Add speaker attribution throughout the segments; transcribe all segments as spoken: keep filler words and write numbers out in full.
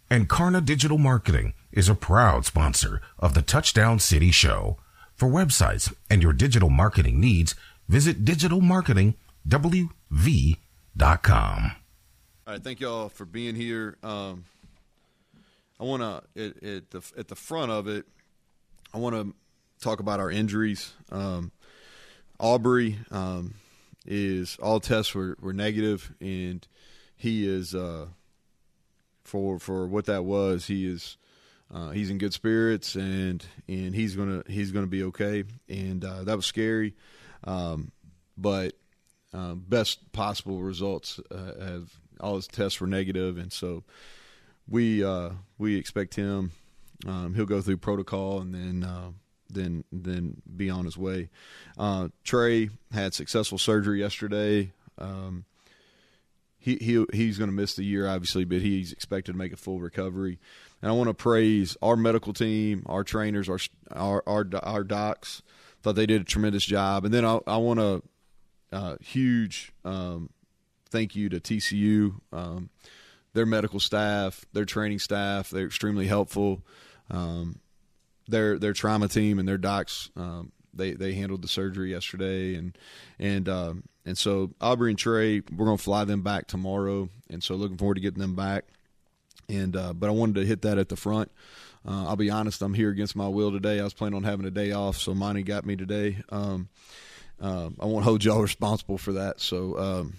Speaker 1: And Karna Digital Marketing is a proud sponsor of the Touchdown City Show. For websites and your digital marketing needs, visit digital marketing w v dot com.
Speaker 2: All right, thank y'all for being here. Um, I want to, at, at, the, at the front of it, I want to talk about our injuries. Um, Aubrey um, is, all tests were, were negative, and he is, uh, for for what that was, he is uh, he's in good spirits, and and he's gonna he's gonna be okay. And uh, that was scary, um, but uh, best possible results. Uh, have all his tests were negative, and so we uh, we expect him. Um, he'll go through protocol, and then uh, then then be on his way. Uh, Trey had successful surgery yesterday. Um, He, he he's going to miss the year, obviously, but he's expected to make a full recovery. And I want to praise our medical team, our trainers, our our our, our docs. Thought they did a tremendous job. And then I, I want to uh, huge um, thank you to T C U, um, their medical staff, their training staff. They're extremely helpful. Um, their their trauma team and their docs. Um, They they handled the surgery yesterday, and and um, and so Aubrey and Trey, we're gonna fly them back tomorrow, and so looking forward to getting them back. And uh, but I wanted to hit that at the front. Uh, I'll be honest, I'm here against my will today. I was planning on having a day off, so Monty got me today. Um, uh, I won't hold y'all responsible for that. So um,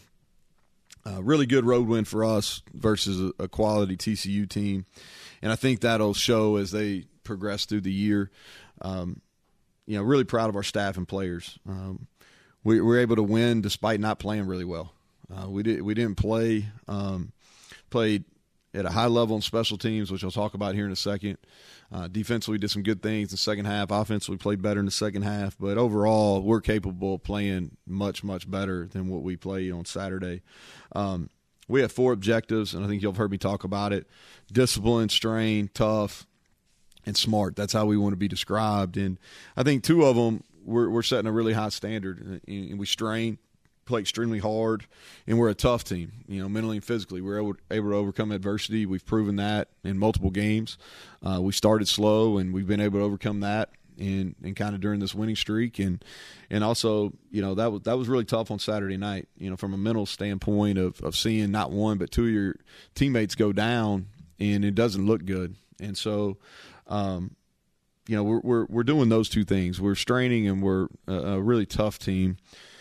Speaker 2: uh, really good road win for us versus a, a quality T C U team, and I think that'll show as they progress through the year. Um, You know, really proud of our staff and players. Um, we were able to win despite not playing really well. Uh, we did we didn't play um, played at a high level in special teams, which I'll talk about here in a second. Uh, defensively, we did some good things in the second half. Offensively, we played better in the second half. But overall, we're capable of playing much much better than what we played on Saturday. Um, we have four objectives, and I think you'll have heard me talk about it: discipline, strain, tough, and smart. That's how we want to be described. And I think two of them, we're, we're setting a really high standard. And we strain, play extremely hard, and we're a tough team, you know, mentally and physically. We're able, able to overcome adversity. We've proven that in multiple games. Uh, we started slow, and we've been able to overcome that and, and kind of during this winning streak. And and also, you know, that was, that was really tough on Saturday night, you know, from a mental standpoint of, of seeing not one but two of your teammates go down, and it doesn't look good. And so – Um, you know, we're, we're, we're doing those two things. We're straining, and we're a, a really tough team.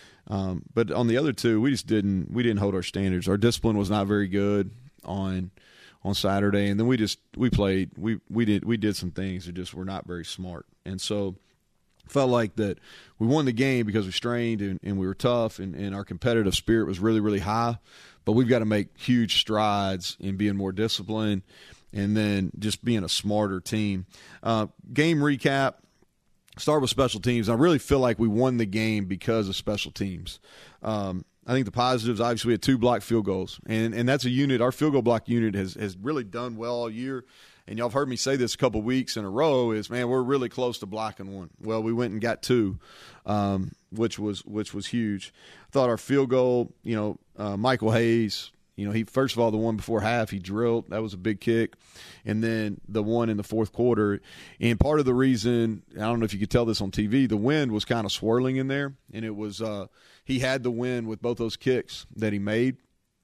Speaker 2: Um, but on the other two, we just didn't, we didn't hold our standards. Our discipline was not very good on, on Saturday. And then we just, we played, we, we did, we did some things that just were not very smart. And so felt like that we won the game because we strained and, and we were tough, and, and our competitive spirit was really, really high, but we've got to make huge strides in being more disciplined and then just being a smarter team. Uh, game recap, start with special teams. I really feel like we won the game because of special teams. Um, I think the positives, obviously, we had two blocked field goals, and, and that's a unit. Our field goal block unit has, has really done well all year. And y'all have heard me say this a couple weeks in a row is, man, we're really close to blocking one. Well, we went and got two, um, which was which was huge. I thought our field goal, you know, uh, Michael Hayes, you know, he first of all, the one before half, he drilled. That was a big kick. And then the one in the fourth quarter. And part of the reason, I don't know if you could tell this on T V, the wind was kind of swirling in there. And it was uh, he had the wind with both those kicks that he made.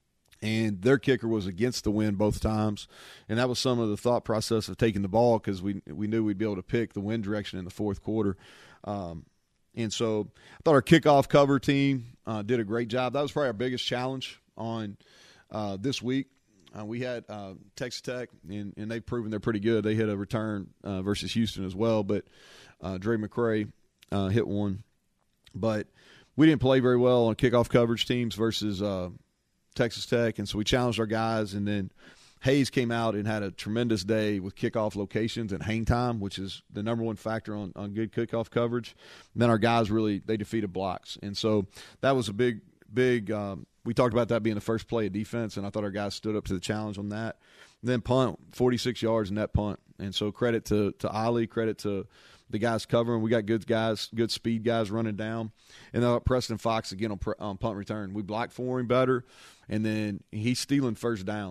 Speaker 2: And their kicker was against the wind both times. And that was some of the thought process of taking the ball because we we knew we'd be able to pick the wind direction in the fourth quarter. Um, and so I thought our kickoff cover team uh, did a great job. That was probably our biggest challenge on uh, this week. Uh, we had uh, Texas Tech, and, and they've proven they're pretty good. They hit a return uh, versus Houston as well, but uh, Dre McCray uh, hit one. But we didn't play very well on kickoff coverage teams versus uh, – Texas Tech, and so we challenged our guys, and then Hayes came out and had a tremendous day with kickoff locations and hang time, which is the number one factor on, on good kickoff coverage. And then our guys really, they defeated blocks. And so that was a big, big um, – we talked about that being the first play of defense, and I thought our guys stood up to the challenge on that. And then punt, forty-six yards net punt. And so credit to, to Ollie, credit to – the guys covering. We got good guys, good speed guys running down. And then Preston Fox again on, on punt return. We blocked for him better, and then he's stealing first downs.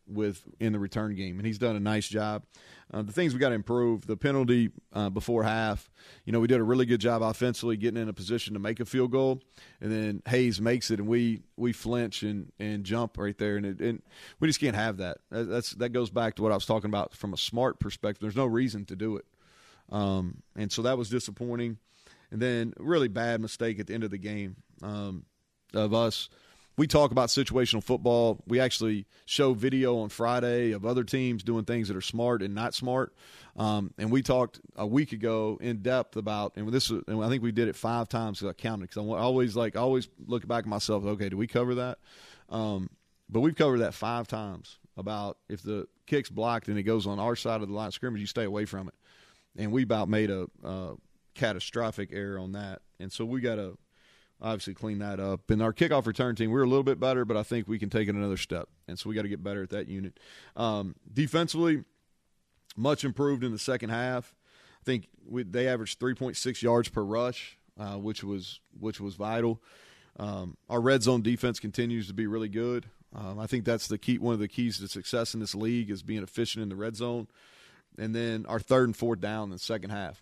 Speaker 2: with in the return game, and he's done a nice job. Uh, the things we got to improve, the penalty uh, before half, you know, we did a really good job offensively getting in a position to make a field goal, and then Hayes makes it, and we we flinch and, and jump right there, and, it, and we just can't have that. That's That goes back to what I was talking about from a smart perspective. There's no reason to do it. Um, and so that was disappointing. And then really bad mistake at the end of the game um, of us. We talk about situational football. We actually show video on Friday of other teams doing things that are smart and not smart. Um, and we talked a week ago in depth about, and this, and I think we did it five times because I counted. Because I always like, I always look back at myself. Okay, did we cover that? Um, but we've covered that five times about if the kick's blocked and it goes on our side of the line of scrimmage, you stay away from it. And we about made a uh, catastrophic error on that, and so we got to obviously clean that up. And our kickoff return team, we were a little bit better, but I think we can take it another step. And so we got to get better at that unit. Um, defensively, much improved in the second half. I think we, they averaged three point six yards per rush, uh, which was which was vital. Um, our red zone defense continues to be really good. Um, I think that's the key. One of the keys to success in this league is being efficient in the red zone. And then our third and fourth down in the second half.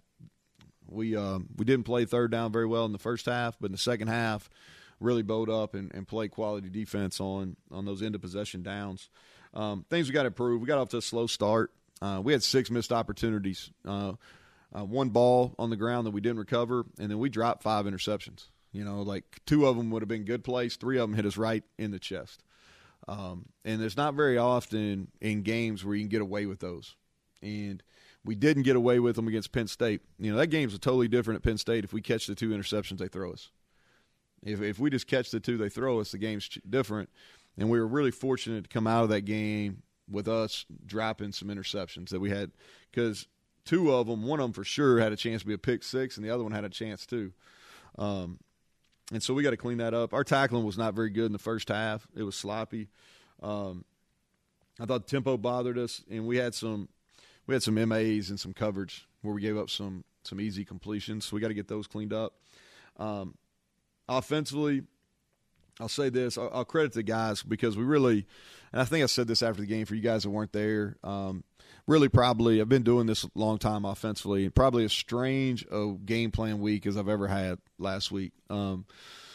Speaker 2: We um, we didn't play third down very well in the first half, but in the second half, really bowed up and, and played quality defense on on those end of possession downs. Um, things we got to improve. We got off to a slow start. Uh, we had six missed opportunities. Uh, uh, one ball on the ground that we didn't recover, and then we dropped five interceptions. You know, like two of them would have been good plays. Three of them hit us right in the chest. Um, and there's not very often in games where you can get away with those. And we didn't get away with them against Penn State. You know, that game's totally different at Penn State if we catch the two interceptions they throw us. If if we just catch the two they throw us, the game's different. And we were really fortunate to come out of that game with us dropping some interceptions that we had, because two of them, one of them for sure had a chance to be a pick six, and the other one had a chance too. Um, and so we got to clean that up. Our tackling was not very good in the first half. It was sloppy. Um, I thought the tempo bothered us, and we had some – We had some M As and some coverage where we gave up some some easy completions, so we got to get those cleaned up. Um, offensively, I'll say this. I'll, I'll credit the guys because we really – and I think I said this after the game for you guys that weren't there. Um, really probably – I've been doing this a long time offensively. Probably as strange a game plan week as I've ever had last week. Um,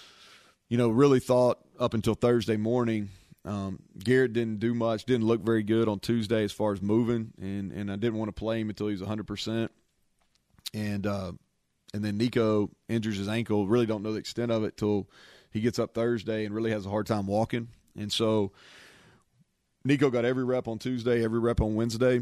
Speaker 2: you know, really thought up until Thursday morning – Um, Garrett didn't do much, didn't look very good on Tuesday as far as moving, and, and I didn't want to play him until he was one hundred percent. And uh, and then Nico injures his ankle. Really don't know the extent of it till he gets up Thursday and really has a hard time walking. And so Nico got every rep on Tuesday, every rep on Wednesday,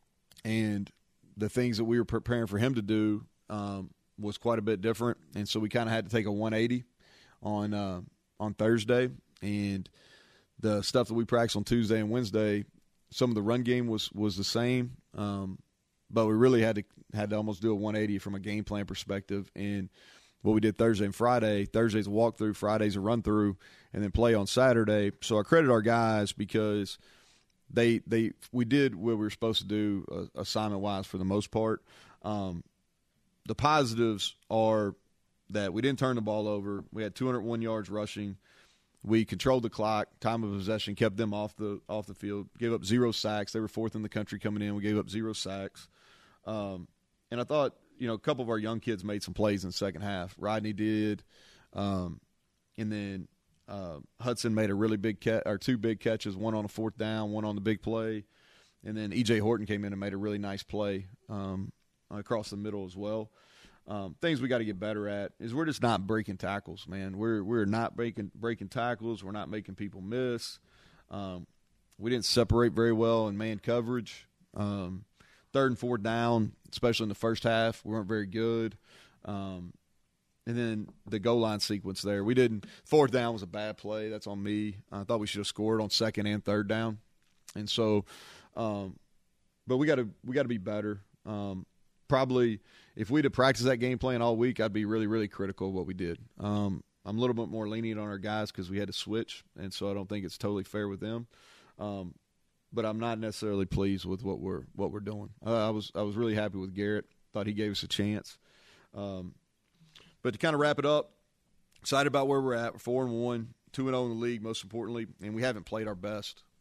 Speaker 2: and the things that we were preparing for him to do um, was quite a bit different. And so we kind of had to take a one eighty on uh, on Thursday, and the stuff that we practiced on Tuesday and Wednesday, some of the run game was was the same, um, but we really had to had to almost do a one eighty from a game plan perspective. And what we did Thursday and Friday, Thursday's a walkthrough, Friday's a run through, and then play on Saturday. So I credit our guys because they they we did what we were supposed to do uh, assignment wise for the most part. Um, the positives are that we didn't turn the ball over. We had two hundred one yards rushing. We controlled the clock, time of possession, kept them off the off the field, gave up zero sacks. They were fourth in the country coming in. We gave up zero sacks. Um, and I thought, you know, a couple of our young kids made some plays in the second half. Rodney did. Um, and then uh, Hudson made a really big catch, or two big catches, one on a fourth down, one on the big play. And then E J Horton came in and made a really nice play um, across the middle as well. Um, things we got to get better at is we're just not breaking tackles, man. We're we're not breaking breaking tackles. We're not making people miss. Um, we didn't separate very well in man coverage. Um, third and fourth down, especially in the first half, we weren't very good. Um, and then the goal line sequence there, we didn't. Fourth down was a bad play. That's on me. I thought we should have scored on second and third down. And so, um, but we got to we got to be better. Um, Probably if we'd have practiced that game plan all week, I'd be really, really critical of what we did. Um, I'm a little bit more lenient on our guys because we had to switch, and so I don't think it's totally fair with them. Um, but I'm not necessarily pleased with what we're what we're doing. Uh, I was I was really happy with Garrett. Thought he gave us a chance. Um, but to kind of wrap it up, excited about where we're at. We're four and one, two and zero in the league, most importantly, and we haven't played our best.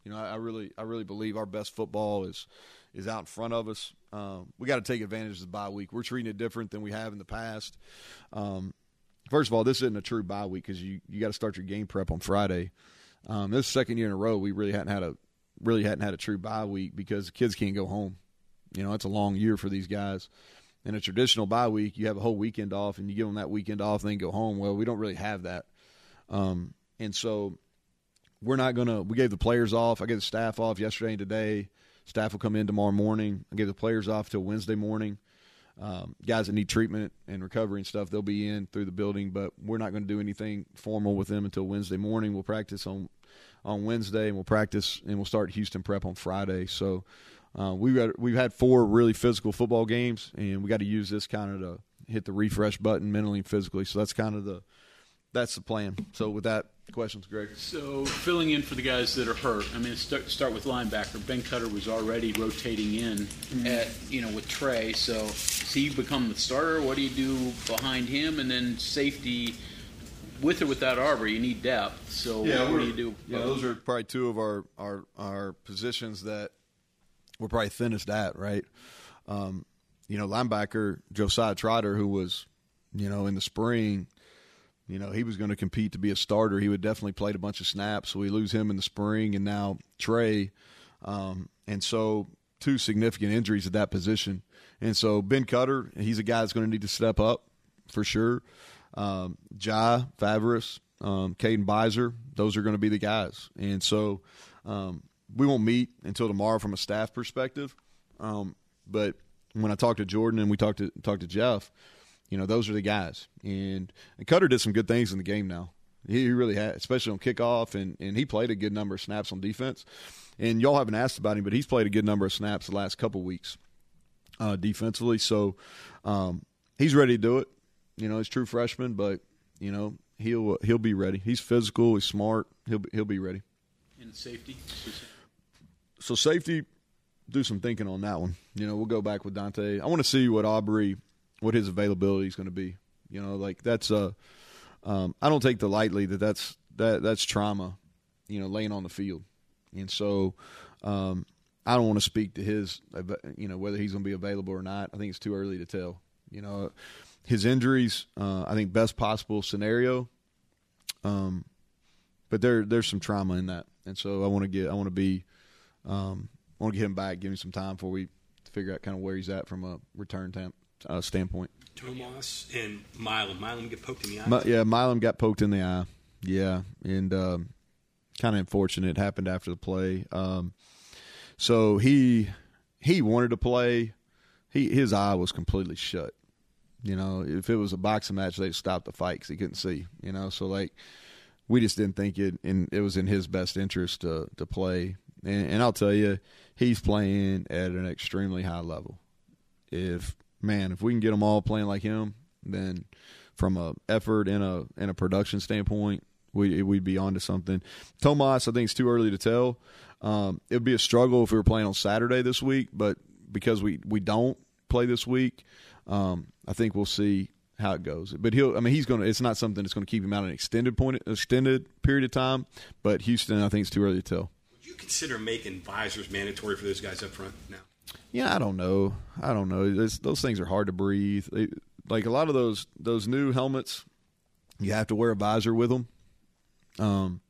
Speaker 2: You know, I, I really, I really believe our best football is is out in front of us. Um, we got to take advantage of the bye week. We're treating it different than we have in the past. Um, first of all, this isn't a true bye week because you, you got to start your game prep on Friday. Um, this is the second year in a row we really hadn't had a really hadn't had a true bye week because the kids can't go home. You know, it's a long year for these guys. In a traditional bye week, you have a whole weekend off, and you give them that weekend off, and then go home. Well, we don't really have that, um, and so we're not gonna. We gave the players off. I gave the staff off yesterday and today. Staff will come in tomorrow morning. I gave the players off till Wednesday morning. Um, guys that need treatment and recovery and stuff, they'll be in through the building, but we're not going to do anything formal with them until Wednesday morning. We'll practice on on Wednesday, and we'll practice and we'll start Houston prep on Friday. So uh, we've got we've had four really physical football games, and we got to use this kind of to hit the refresh button mentally and physically. So that's kind of the that's the plan. So with that, questions, Greg?
Speaker 3: So filling in for the guys that are hurt. I mean, start, start with linebacker. Ben Cutter was already rotating in mm-hmm. at you know with Trey. So does he become the starter? What do you do behind him? And then safety, with or without Arbery, you need depth. So
Speaker 2: yeah,
Speaker 3: what do you do?
Speaker 2: Yeah, those are probably two of our our, our positions that we're probably thinnest at, right? Um, you know, linebacker Josiah Trotter, who was, you know, in the spring. You know, he was going to compete to be a starter. He would definitely played a bunch of snaps. So we lose him in the spring, and now Trey. Um, and so two significant injuries at that position. And so Ben Cutter, he's a guy that's going to need to step up for sure. Um, Jai Favaris, um, Caden Beiser, those are going to be the guys. And so um, we won't meet until tomorrow from a staff perspective. Um, but when I talked to Jordan and we talked to talked to Jeff, you know, those are the guys. And, and Cutter did some good things in the game now. He, he really had, especially on kickoff, and, and he played a good number of snaps on defense. And y'all haven't asked about him, but he's played a good number of snaps the last couple weeks uh, defensively. So um, he's ready to do it. You know, he's a true freshman, but, you know, he'll he'll be ready. He's physical. He's smart. He'll be, he'll be ready.
Speaker 3: And safety?
Speaker 2: So safety, do some thinking on that one. You know, we'll go back with Dante. I want to see what Arbery – what his availability is going to be. You know, like that's uh, um, I don't take the lightly that that's that that's trauma, you know, laying on the field, and so um, I don't want to speak to his, you know, whether he's going to be available or not. I think it's too early to tell. You know, his injuries, uh, I think best possible scenario, um, but there there's some trauma in that, and so I want to get I want to be um, I want to get him back, give him some time before we figure out kind of where he's at from a return time. Uh, standpoint.
Speaker 4: Tomas and Milam. Milam get poked in the eye?
Speaker 2: My, yeah, Milam got poked in the eye. Yeah, and um, kind of unfortunate. It happened after the play. Um, so he he wanted to play. He His eye was completely shut. You know, if it was a boxing match, they'd stop the fight because he couldn't see. You know, so, like, we just didn't think it, and it was in his best interest to, to play. And, and I'll tell you, he's playing at an extremely high level. If – Man, if we can get them all playing like him, then from a effort and a and a production standpoint, we we'd be on to something. Tomas, I think it's too early to tell. Um, it would be a struggle if we were playing on Saturday this week, but because we, we don't play this week, um, I think we'll see how it goes. But he'll, I mean, he's going to. It's not something that's going to keep him out an extended point, extended period of time. But Houston, I think it's too early to tell.
Speaker 4: Would you consider making visors mandatory for those guys up front now?
Speaker 2: Yeah, I don't know. I don't know. It's, those things are hard to breathe. They, like a lot of those those new helmets, you have to wear a visor with them. Um,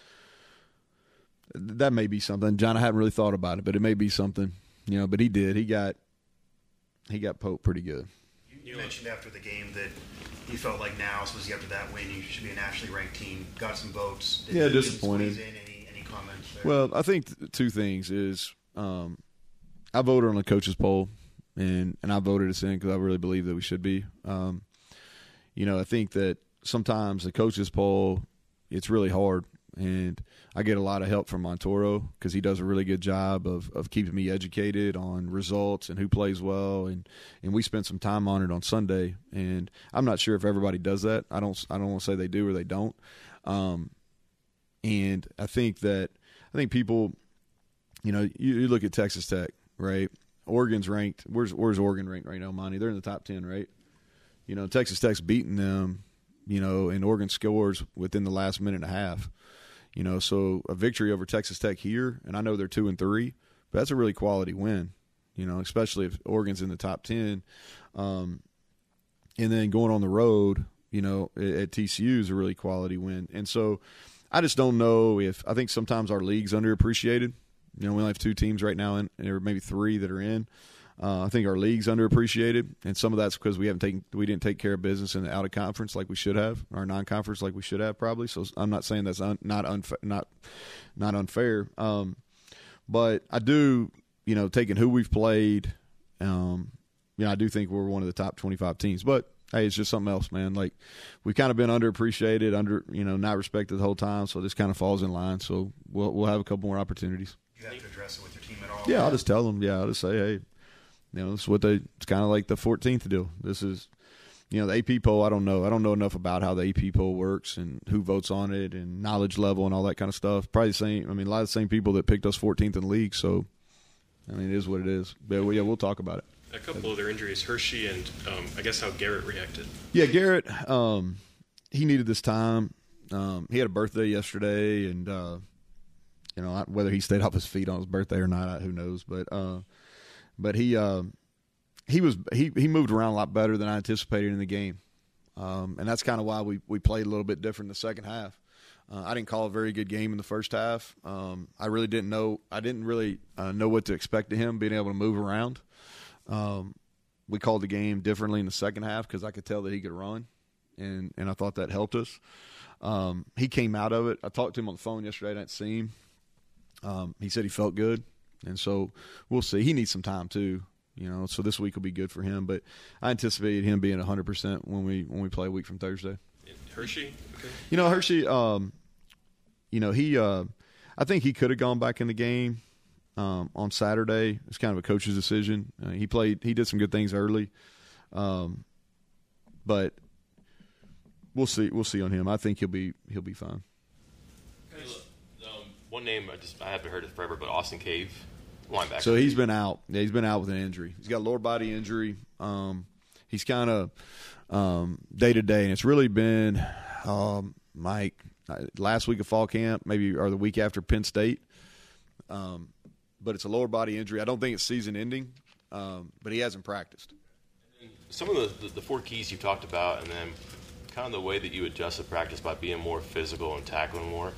Speaker 2: that may be something. John, I haven't really thought about it, but it may be something. You know, but he did. He got he got poked pretty good.
Speaker 5: You, you mentioned after the game that you felt like now, especially after that win, you should be a nationally ranked team. Got some votes. Did
Speaker 2: yeah,
Speaker 5: you
Speaker 2: disappointed.
Speaker 5: squeeze in any, any comments there?
Speaker 2: Well, I think th- two things is. Um, I voted on the coaches poll, and, and I voted us in because I really believe that we should be. Um, you know, I think that sometimes the coaches poll, it's really hard, and I get a lot of help from Montoro because he does a really good job of, of keeping me educated on results and who plays well, and, and we spent some time on it on Sunday, and I'm not sure if everybody does that. I don't I don't want to say they do or they don't. Um, and I think that I think people, you know, you, you look at Texas Tech. Right, Oregon's ranked. Where's Where's Oregon ranked right now, Monty? They're in the top ten, right? You know, Texas Tech's beating them. You know, and Oregon scores within the last minute and a half. You know, so a victory over Texas Tech here, and I know they're two and three, but that's a really quality win. You know, especially if Oregon's in the top ten, um, and then going on the road, you know, at, at T C U is a really quality win. And so, I just don't know if I think sometimes our league's underappreciated. You know, we only have two teams right now, and there maybe three that are in. Uh, I think our league's underappreciated, and some of that's because we haven't taken we didn't take care of business in the out of conference like we should have, or non-conference like we should have probably. So I'm not saying that's un, not unfa- not not unfair, um, but I do, you know, taking who we've played, um, you know, I do think we're one of the top twenty-five teams. But hey, it's just something else, man. Like we've kind of been underappreciated, under you know, not respected the whole time. So this kind of falls in line. So we'll we'll have a couple more opportunities.
Speaker 5: You have to address it with your team at all.
Speaker 2: Yeah, I'll just tell them. Yeah, I'll just say, hey. You know, this is what they. It's kind of like the fourteenth deal. This is, you know, the A P poll. I don't know. I don't know enough about how the A P poll works and who votes on it and knowledge level and all that kind of stuff. Probably the same. I mean, a lot of the same people that picked us fourteenth in the league. So, I mean, it is what it is. But yeah, we'll talk about it.
Speaker 6: A couple of their injuries, Hershey and um, I guess how Garrett reacted.
Speaker 2: Yeah, Garrett. Um, he needed this time. Um, he had a birthday yesterday, and uh, you know, whether he stayed off his feet on his birthday or not, who knows? But. Uh, But he uh, he was he, he moved around a lot better than I anticipated in the game, um, and that's kind of why we, we played a little bit different in the second half. Uh, I didn't call a very good game in the first half. Um, I really didn't know I didn't really uh, know what to expect of him being able to move around. Um, we called the game differently in the second half because I could tell that he could run, and and I thought that helped us. Um, he came out of it. I talked to him on the phone yesterday. I didn't see him. Um, he said he felt good. And so we'll see. He needs some time too, you know. So this week will be good for him. But I anticipated him being one hundred percent when we when we play a week from Thursday.
Speaker 6: And Hershey, okay.
Speaker 2: You know, Hershey. Um, you know, he. Uh, I think he could have gone back in the game um, on Saturday. It's kind of a coach's decision. Uh, he played. He did some good things early, um, but we'll see. We'll see on him. I think he'll be he'll be fine.
Speaker 7: One name I just I haven't heard it forever, but Austin Cave, linebacker.
Speaker 2: So he's been out. Yeah, he's been out with an injury. He's got a lower body injury. Um, he's kind of um, day to day, and it's really been um, Mike last week of fall camp, maybe or the week after Penn State. Um, but it's a lower body injury. I don't think it's season ending, um, but he hasn't practiced.
Speaker 7: Some of the, the the four keys you talked about, and then kind of the way that you adjusted practice by being more physical and tackling more.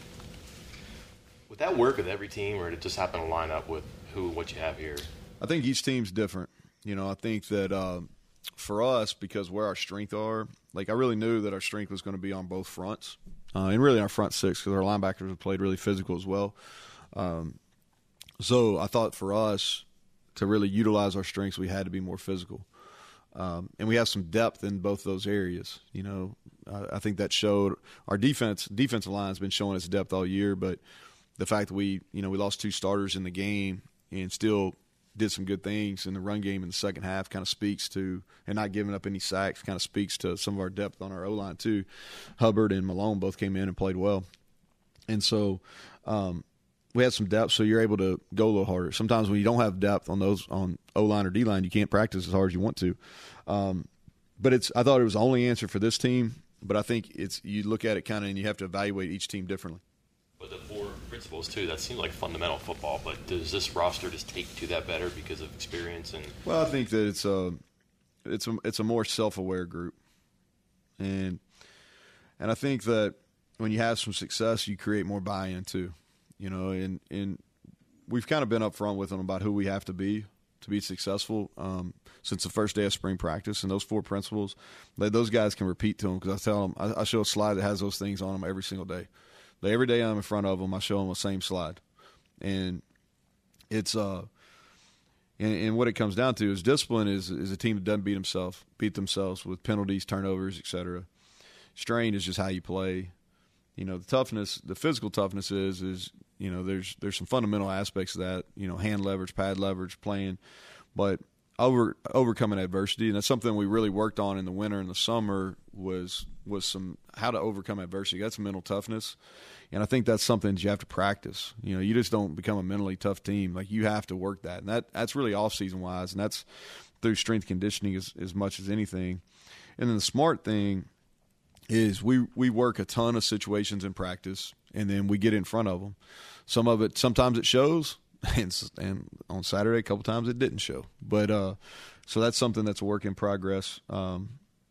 Speaker 7: Would that work with every team, or did it just happen to line up with who what you have here?
Speaker 2: I think each team's different. You know, I think that uh, for us, because where our strengths are, like I really knew that our strength was going to be on both fronts, uh, and really our front six, because our linebackers have played really physical as well. Um, so I thought for us to really utilize our strengths, we had to be more physical. Um, and we have some depth in both those areas. You know, I, I think that showed our defense. Defensive line has been showing its depth all year, but the fact that we, you know, we lost two starters in the game and still did some good things in the run game in the second half kind of speaks to, and not giving up any sacks, kind of speaks to some of our depth on our O-line too. Hubbard and Malone both came in and played well. And so um, we had some depth, so you're able to go a little harder. Sometimes when you don't have depth on those on O-line or D-line, you can't practice as hard as you want to. Um, but it's I thought it was the only answer for this team, but I think it's you look at it kind of and you have to evaluate each team differently.
Speaker 7: But the four principles too, that seems like fundamental football, but does this roster just take to that better because of experience? And
Speaker 2: well, I think that it's a it's a it's a more self-aware group, and and I think that when you have some success, you create more buy-in too, you know, and and we've kind of been upfront with them about who we have to be to be successful um, since the first day of spring practice, and those four principles, they, those guys can repeat to them because I tell them I, I show a slide that has those things on them every single day. Every day I'm in front of them, I show them the same slide, and it's uh, and, and what it comes down to is discipline is is a team that doesn't beat themselves, beat themselves with penalties, turnovers, et cetera. Strain is just how you play. You know, the toughness, the physical toughness is is you know there's there's some fundamental aspects of that. You know, hand leverage, pad leverage, playing, but over overcoming adversity, and that's something we really worked on in the winter and the summer was was some how to overcome adversity. That's mental toughness. And I think that's something that you have to practice. You know, you just don't become a mentally tough team. Like, you have to work that. And that that's really off-season wise, and that's through strength conditioning as, as much as anything. And then the smart thing is we, we work a ton of situations in practice, and then we get in front of them. Some of it, sometimes it shows, and, and on Saturday a couple times it didn't show. But uh, so that's something that's a work in progress. Um,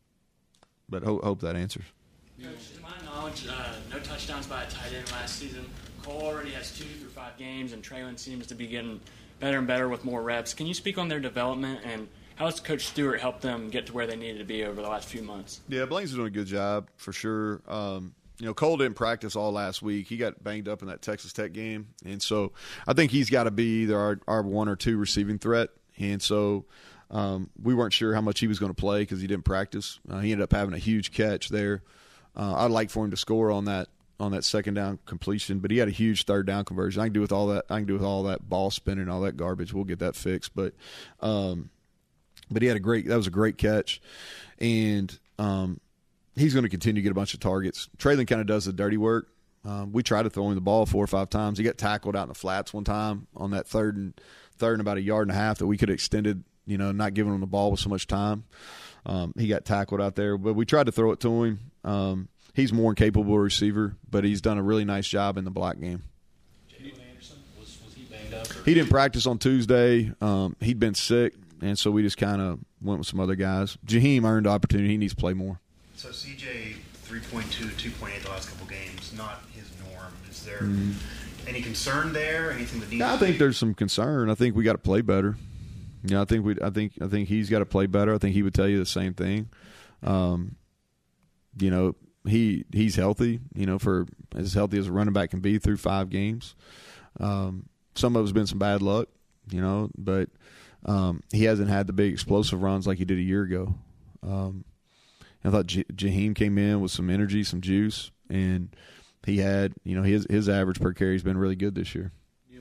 Speaker 2: but hope, hope that answers.
Speaker 8: Coach, to my knowledge, uh, no touchdowns by a tight end last season. Cole already has two through five games, and Traylon seems to be getting better and better with more reps. Can you speak on their development, and how has Coach Stewart helped them get to where they needed to be over the last few months?
Speaker 2: Yeah, Blaine's doing a good job for sure. Um, you know, Cole didn't practice all last week. He got banged up in that Texas Tech game, and so I think he's got to be either our, our one or two receiving threat. And so um, we weren't sure how much he was going to play because he didn't practice. Uh, he ended up having a huge catch there. Uh, I'd like for him to score on that on that second down completion, but he had a huge third down conversion. I can do with all that. I can do with all that ball spinning and all that garbage. We'll get that fixed, but um, but he had a great. That was a great catch, and um, he's going to continue to get a bunch of targets. Traylon kind of does the dirty work. Um, we tried to throw him the ball four or five times. He got tackled out in the flats one time on that third and third and about a yard and a half that we could have extended. You know, not giving him the ball with so much time. Um, he got tackled out there, but we tried to throw it to him. Um, he's more capable receiver, but he's done a really nice job in the block game.
Speaker 9: Jalen Anderson, was, was he banged up? Or?
Speaker 2: He didn't practice on Tuesday. Um, he'd been sick, and so we just kind of went with some other guys. Jaheim earned the opportunity. He needs to play more.
Speaker 5: So C J, three point two, two point eight the last couple games, not his norm. Is there
Speaker 2: Mm-hmm.
Speaker 5: any concern there? Anything that needs
Speaker 2: Yeah, I
Speaker 5: to
Speaker 2: think
Speaker 5: be-
Speaker 2: there's some concern. I think we got to play better. Yeah, I think we. I think. I think he's got to play better. I think he would tell you the same thing. Um, you know, he he's healthy. You know, for as healthy as a running back can be through five games. Um, some of it's been some bad luck. You know, but um, he hasn't had the big explosive runs like he did a year ago. Um, I thought J- Jaheim came in with some energy, some juice, and he had. You know, his his average per carry has been really good this year.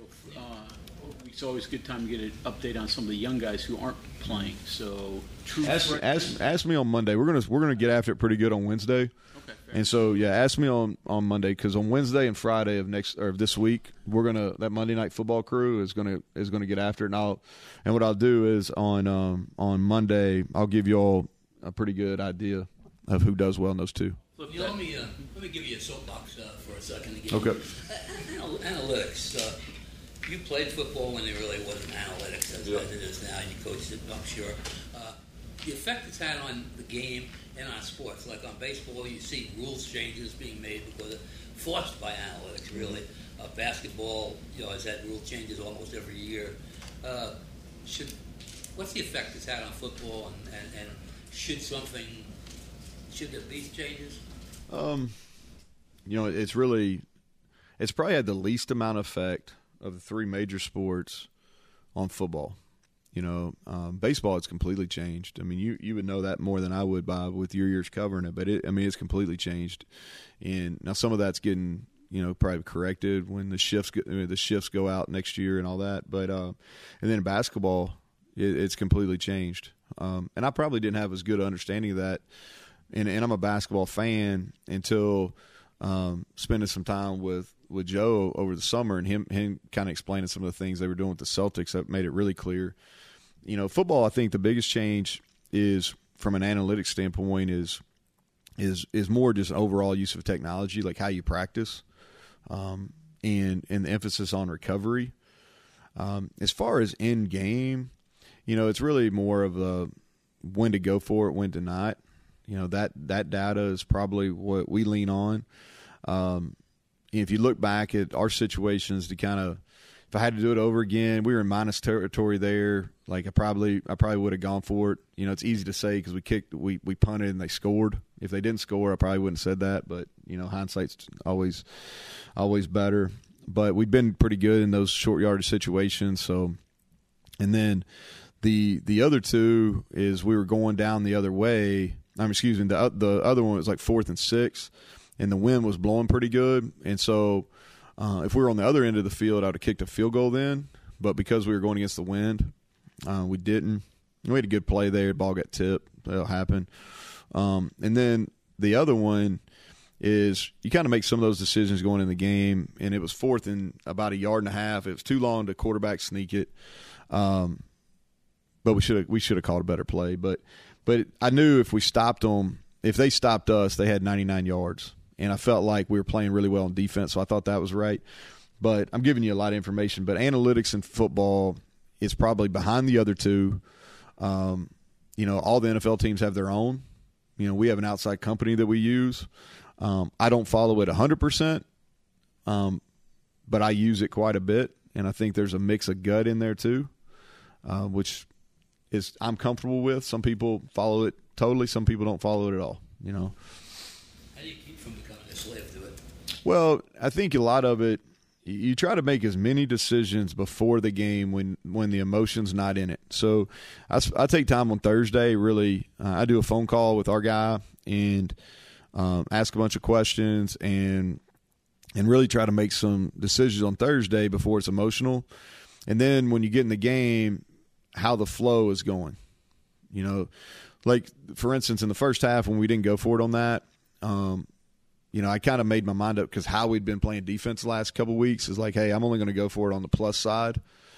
Speaker 3: It's always a good time to get an update on some of the young guys who aren't playing. So, true.
Speaker 2: Ask, ask, ask me on Monday. We're gonna we're gonna get after it pretty good on Wednesday.
Speaker 3: Okay. Fair.
Speaker 2: And so yeah, ask me on, on Monday because on Wednesday and Friday of next or of this week we're gonna that Monday Night Football crew is gonna is gonna get after it. And I'll and what I'll do is on um, on Monday I'll give you all a pretty good idea of who does well in those two.
Speaker 10: You know, let me uh, let me give you a soapbox uh, for a second. Again.
Speaker 2: Okay.
Speaker 10: Uh, analytics. Uh, You played football when there really wasn't analytics as,
Speaker 7: Yeah.
Speaker 10: as it is now. You coached it, I'm sure. Uh, the effect it's had on the game and on sports, like on baseball, you see rules changes being made because of, forced by analytics. Really, uh, basketball, you know, has had rule changes almost every year. Uh, should what's the effect it's had on football, and, and, and should something should there be changes?
Speaker 2: Um, you know, it's really it's probably had the least amount of effect of the three major sports on football. You know, um, baseball it's completely changed. I mean, you, you would know that more than I would, Bob, with your years covering it. But it, I mean, it's completely changed. And now some of that's getting you know probably corrected when the shifts get, the shifts go out next year and all that. But uh, and then in basketball, it, it's completely changed. Um, and I probably didn't have as good an understanding of that. And, and I'm a basketball fan until um, spending some time with. with Joe over the summer and him, him kind of explaining some of the things they were doing with the Celtics that made it really clear. You know, football, I think the biggest change is from an analytics standpoint is is is more just overall use of technology, like how you practice, um, and and the emphasis on recovery. Um, as far as in game, you know, it's really more of a when to go for it, when to not. You know, that that data is probably what we lean on. Um, If you look back at our situations, to kind of, if I had to do it over again, we were in minus territory there. Like I probably, I probably would have gone for it. You know, it's easy to say because we kicked, we we punted and they scored. If they didn't score, I probably wouldn't have said that. But you know, hindsight's always, always better. But we've been pretty good in those short yardage situations. So, and then the the other two is we were going down the other way. I'm excuse me. The the other one was like fourth and six. And the wind was blowing pretty good. And so uh, if we were on the other end of the field, I would have kicked a field goal then. But because we were going against the wind, uh, we didn't. We had a good play there. The ball got tipped. That'll happen. Um, and then the other one is you kind of make some of those decisions going in the game. And it was fourth and about a yard and a half. It was too long to quarterback sneak it. Um, but we should have we should have called a better play. But but I knew if we stopped them, if they stopped us, they had ninety-nine yards. And I felt like we were playing really well in defense, so I thought that was right. But I'm giving you a lot of information. But analytics in football is probably behind the other two. Um, you know, all the N F L teams have their own. You know, we have an outside company that we use. Um, I don't follow it one hundred percent, um, but I use it quite a bit. And I think there's a mix of gut in there too, uh, which is I'm comfortable with. Some people follow it totally. Some people don't follow it at all, you know.
Speaker 10: How do you keep from becoming a slave to it?
Speaker 2: Well, I think a lot of it, you try to make as many decisions before the game when, when the emotion's not in it. So I, I take time on Thursday, really. Uh, I do a phone call with our guy and um, ask a bunch of questions and and really try to make some decisions on Thursday before it's emotional. And then when you get in the game, how the flow is going. You know, like, for instance, in the first half when we didn't go for it on that, um, you know, I kind of made my mind up because how we'd been playing defense the last couple of weeks is like, hey, I'm only going to go for it on the plus side.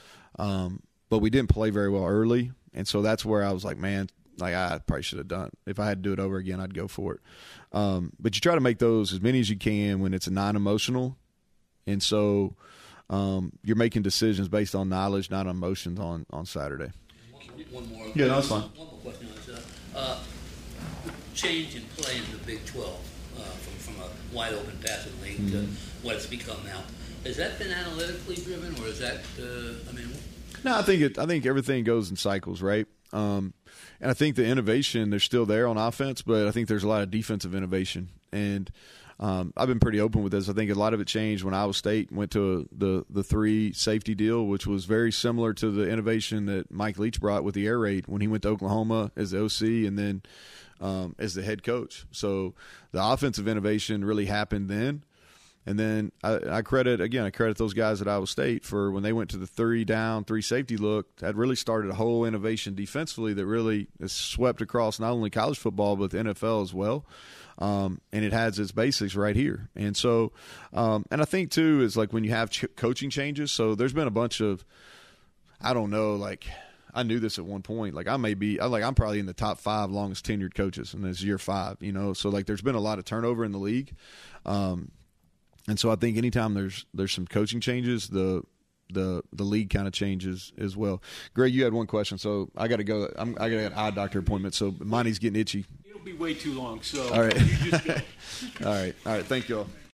Speaker 2: Um, but we didn't play very well early. And so that's where I was like, man, like I probably should have done. If I had to do it over again, I'd go for it. Um, but you try to make those as many as you can when it's a non-emotional. And so um, you're making decisions based on knowledge, not on emotions on, on Saturday.
Speaker 10: One, one more.
Speaker 2: Yeah, that's fine.
Speaker 10: One more question. Uh, uh, change in play in the Big twelve. Uh, from, from a wide-open passing league mm-hmm. to what it's become now. Has that been analytically driven, or is that, uh, I mean...
Speaker 2: No, I think it. I think everything goes in cycles, right? Um, and I think the innovation, they're still there on offense, but I think there's a lot of defensive innovation. And um, I've been pretty open with this. I think a lot of it changed when Iowa State went to a, the, the three safety deal, which was very similar to the innovation that Mike Leach brought with the air raid when he went to Oklahoma as the O C and then – Um, as the head coach. So the offensive innovation really happened then. And then I, I credit, again, I credit those guys at Iowa State for when they went to the three down, three safety look, that really started a whole innovation defensively that really is swept across not only college football but the N F L as well. Um, and it has its basics right here. And so, um, and I think too is like when you have ch- coaching changes, so there's been a bunch of, I don't know, like – I knew this at one point. Like I may be, I like I'm probably in the top five longest tenured coaches, and it's year five. You know, so like there's been a lot of turnover in the league, um, and so I think anytime there's there's some coaching changes, the the the league kind of changes as well. Greg, you had one question, so I got to go. I'm, I got an eye doctor appointment, so money's getting itchy.
Speaker 3: It'll be way too long. So
Speaker 2: all right,
Speaker 3: you just go.
Speaker 2: all right, all right. Thank you all.